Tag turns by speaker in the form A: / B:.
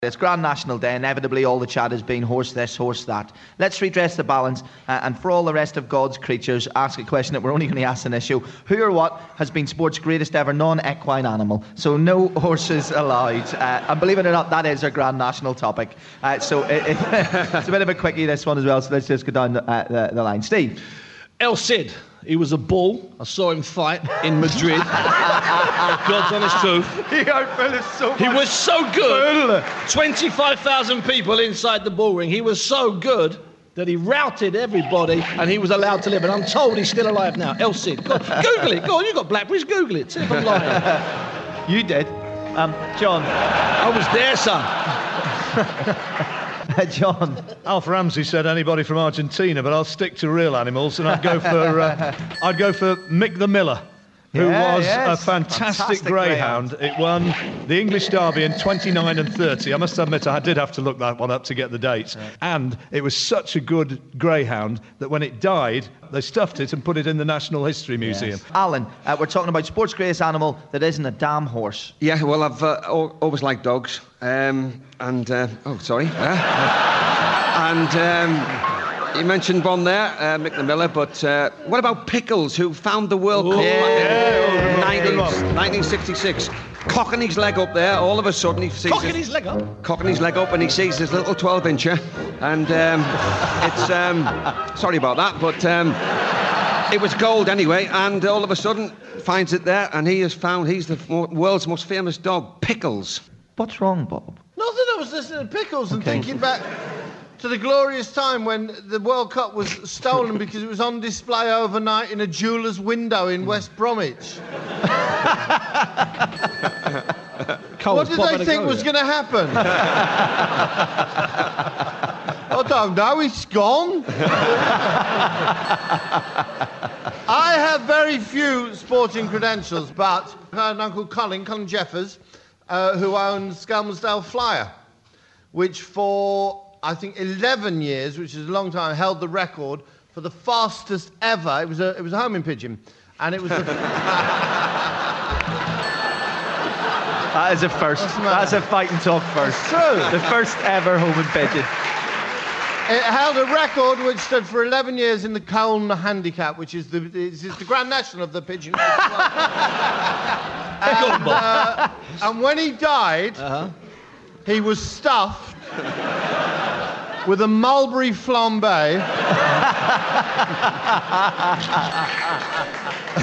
A: It's Grand National Day. Inevitably, all the chat has been horse this, horse that. Let's redress the balance, and for all the rest of God's creatures, ask a question that we're only going to ask in this show. Who or what has been sport's greatest ever non-equine animal? So no horses allowed. And believe it or not, that is our Grand National topic. So it's a bit of a quickie, this one as well, so let's just go down the line. Steve?
B: El Cid. He was a bull. I saw him fight in Madrid. God's honest truth. He was so good. 25,000 people inside the bull ring. He was so good that he routed everybody and he was allowed to live. And I'm told he's still alive now. El Cid. Go on, Google it. Go on, you've got Blackberries. Google it. See if I'm lying.
A: You did. John?
B: I was there, son.
A: John?
C: Alf Ramsey said anybody from Argentina, but I'll stick to real animals, and I'd go for Mick the Miller, who was a fantastic greyhound. It won the English Derby in 29 and 30. I must admit, I did have to look that one up to get the dates. Yeah. And it was such a good greyhound that when it died, they stuffed it and put it in the National History Museum.
A: Yes. Alan, we're talking about sport's greatest animal that isn't a damn horse.
D: Yeah, well, I've always liked dogs. You mentioned one there, Mick the Miller, but what about Pickles, who found the World Cup back in 1966? Cocking his leg up there, all of a sudden he sees...
B: Cocking his leg up?
D: Cocking his leg up, and he sees this little 12-incher, and it's... sorry about that, but it was gold anyway, and all of a sudden finds it there, and he's the world's most famous dog, Pickles.
A: What's wrong, Bob?
E: Nothing, I was listening to Pickles and thinking back to the glorious time when the World Cup was stolen because it was on display overnight in a jeweller's window in West Bromwich. What did they think was going to happen? I don't know, it's gone. I have very few sporting credentials, but I had an Uncle Colin Jeffers, who owns Skelmersdale Flyer, which for, I think, 11 years, which is a long time, held the record for the fastest ever. It was a homing pigeon, and it was the...
A: That is a first. That's a fight and talk first.
E: It's true.
A: The first ever homing pigeon.
E: It held a record which stood for 11 years in the Colne Handicap, which is the Grand National of the pigeon. And when he died, he was stuffed with a mulberry flambe